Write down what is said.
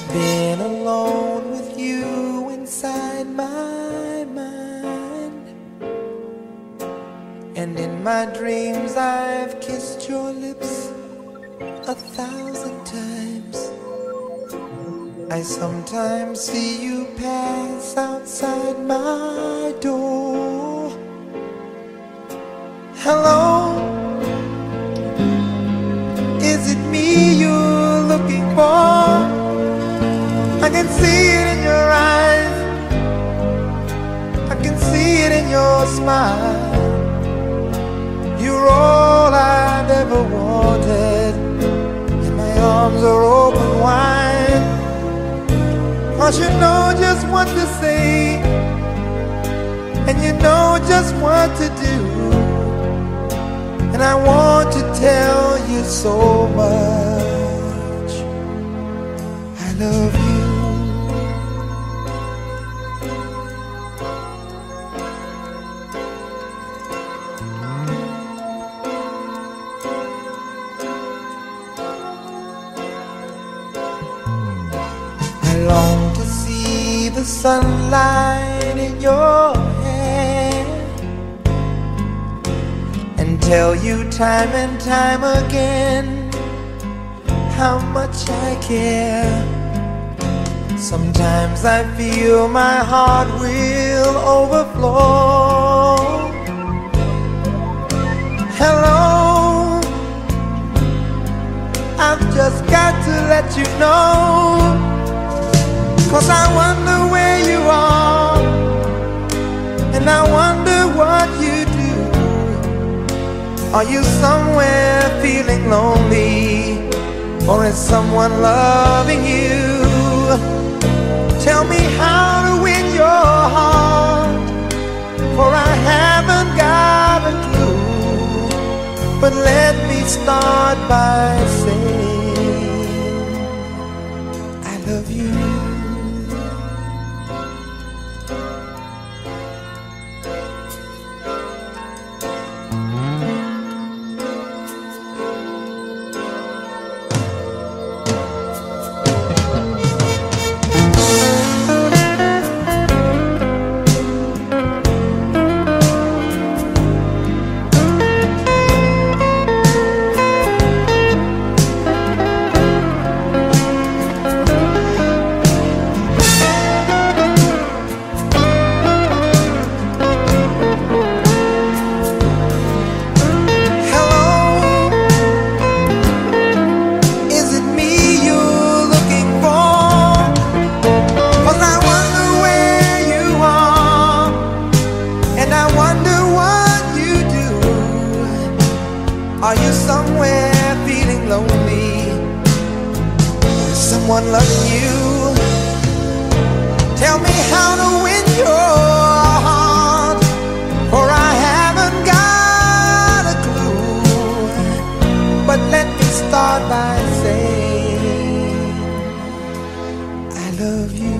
been alone with you inside my mind, and in my dreams I've kissed your lips 1,000 times. I sometimes see you pass outside my door. Hello, is it me you're looking for? I can see it in your eyes, I can see it in your smile. You're all I've ever wanted, and my arms are open wide. 'Cause you know just what to say, and you know just what to do, and I want to tell you so much I love you. I long to see the sunlight in your hair and tell you time and time again how much I care. Sometimes I feel my heart will overflow. Hello, I've just got to let you know, 'cause I wonder where you are, and I wonder what you do. Are you somewhere feeling lonely, or is someone loving you? Tell me how to win your heart, for I haven't got a clue. But let me start by saying I love you. Are you somewhere feeling lonely? Is someone loving you? Tell me how to win your heart, for I haven't got a clue. But let me start by saying I love you.